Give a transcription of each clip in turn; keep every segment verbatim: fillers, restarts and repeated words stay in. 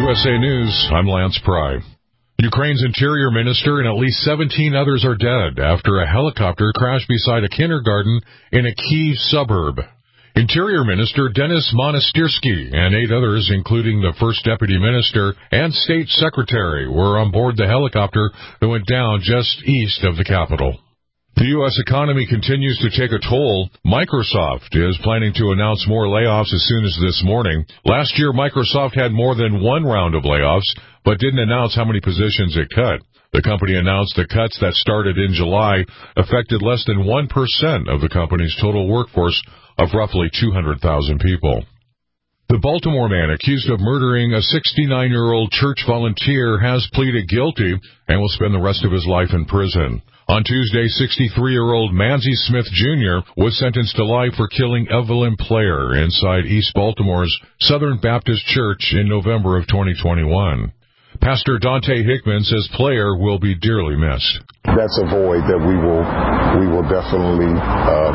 U S A News, I'm Lance Pry. Ukraine's interior minister and at least seventeen others are dead after a helicopter crashed beside a kindergarten in a Kyiv suburb. Interior Minister Denis Monastyrsky and eight others, including the first deputy minister and state secretary, were on board the helicopter that went down just east of the capital. The U S economy continues to take a toll. Microsoft is planning to announce more layoffs as soon as this morning. Last year, Microsoft had more than one round of layoffs, but didn't announce how many positions it cut. The company announced the cuts that started in July affected less than one percent of the company's total workforce of roughly two hundred thousand people. The Baltimore man accused of murdering a sixty-nine-year-old church volunteer has pleaded guilty and will spend the rest of his life in prison. On Tuesday, sixty-three-year-old Manzi Smith Junior was sentenced to life for killing Evelyn Player inside East Baltimore's Southern Baptist Church in November of twenty twenty-one. Pastor Dante Hickman says Player will be dearly missed. That's a void that we will we will definitely um,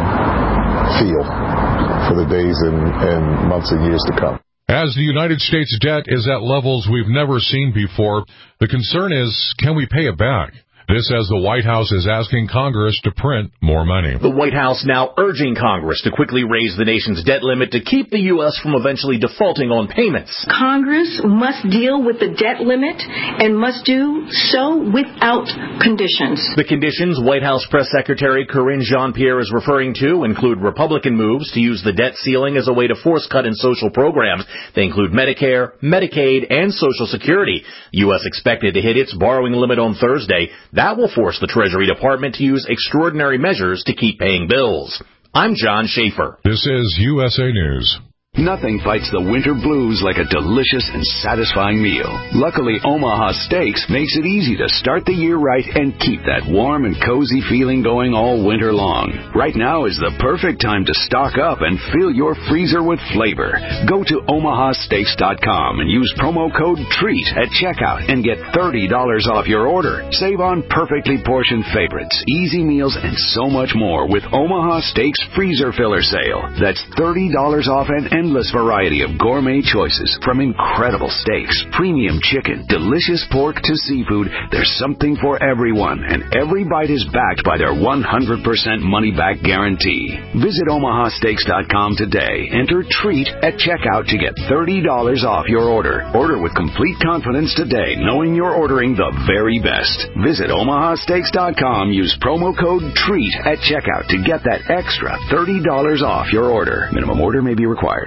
feel for the days and, and months and years to come. As the United States debt is at levels we've never seen before, the concern is, can we pay it back? This as the White House is asking Congress to print more money. The White House now urging Congress to quickly raise the nation's debt limit to keep the U S from eventually defaulting on payments. Congress must deal with the debt limit and must do so without conditions. The conditions White House Press Secretary Karine Jean-Pierre is referring to include Republican moves to use the debt ceiling as a way to force cut in social programs. They include Medicare, Medicaid, and Social Security. The U S expected to hit its borrowing limit on Thursday. That will force the Treasury Department to use extraordinary measures to keep paying bills. I'm John Schaefer. This is U S A News. Nothing fights the winter blues like a delicious and satisfying meal. Luckily, Omaha Steaks makes it easy to start the year right and keep that warm and cozy feeling going all winter long. Right now is the perfect time to stock up and fill your freezer with flavor. Go to omaha steaks dot com and use promo code TREAT at checkout and get thirty dollars off your order. Save on perfectly portioned favorites, easy meals, and so much more with Omaha Steaks Freezer Filler Sale. That's thirty dollars off an endless variety of gourmet choices, from incredible steaks, premium chicken, delicious pork to seafood. There's something for everyone, and every bite is backed by their one hundred percent money-back guarantee. Visit omaha steaks dot com today. Enter TREAT at checkout to get thirty dollars off your order. Order with complete confidence today, knowing you're ordering the very best. Visit omaha steaks dot com. Use promo code TREAT at checkout to get that extra thirty dollars off your order. Minimum order may be required.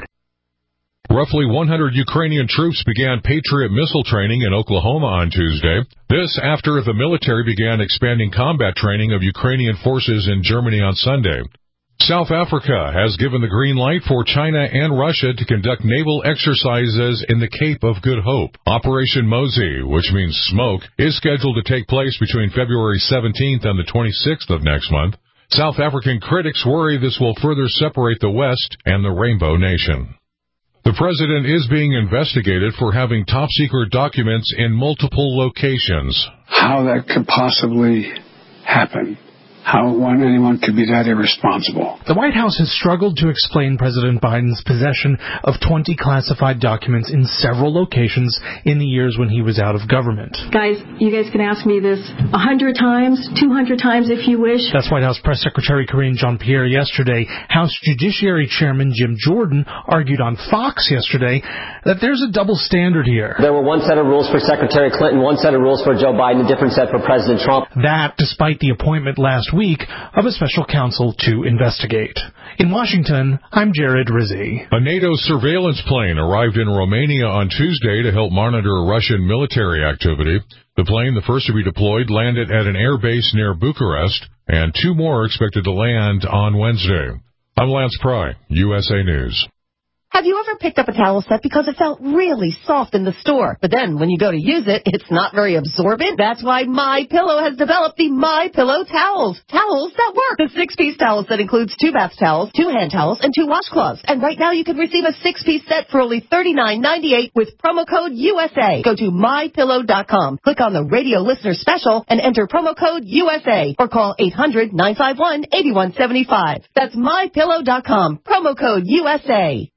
Roughly one hundred Ukrainian troops began Patriot missile training in Oklahoma on Tuesday. This after the military began expanding combat training of Ukrainian forces in Germany on Sunday. South Africa has given the green light for China and Russia to conduct naval exercises in the Cape of Good Hope. Operation Mosey, which means smoke, is scheduled to take place between February seventeenth and the twenty-sixth of next month. South African critics worry this will further separate the West and the Rainbow Nation. The president is being investigated for having top-secret documents in multiple locations. How that could possibly happen. How one, anyone could be that irresponsible. The White House has struggled to explain President Biden's possession of twenty classified documents in several locations in the years when he was out of government. Guys, you guys can ask me this a hundred times, two hundred times if you wish. That's White House Press Secretary Karine Jean-Pierre yesterday. House Judiciary Chairman Jim Jordan argued on Fox yesterday that there's a double standard here. There were one set of rules for Secretary Clinton, one set of rules for Joe Biden, a different set for President Trump. That, despite the appointment last week of a special counsel to investigate. In Washington, I'm Jared Rizzi. A NATO surveillance plane arrived in Romania on Tuesday to help monitor Russian military activity. The plane, the first to be deployed, landed at an air base near Bucharest, and two more are expected to land on Wednesday. I'm Lance Pry, U S A News. Have you ever picked up a towel set because it felt really soft in the store, but then when you go to use it, it's not very absorbent? That's why MyPillow has developed the MyPillow towels. Towels that work. The six-piece towel set includes two bath towels, two hand towels, and two washcloths. And right now you can receive a six-piece set for only thirty-nine ninety-eight with promo code U S A. Go to my pillow dot com, click on the radio listener special, and enter promo code U S A, or call eight hundred nine five one eight one seven five. That's my pillow dot com, promo code U S A.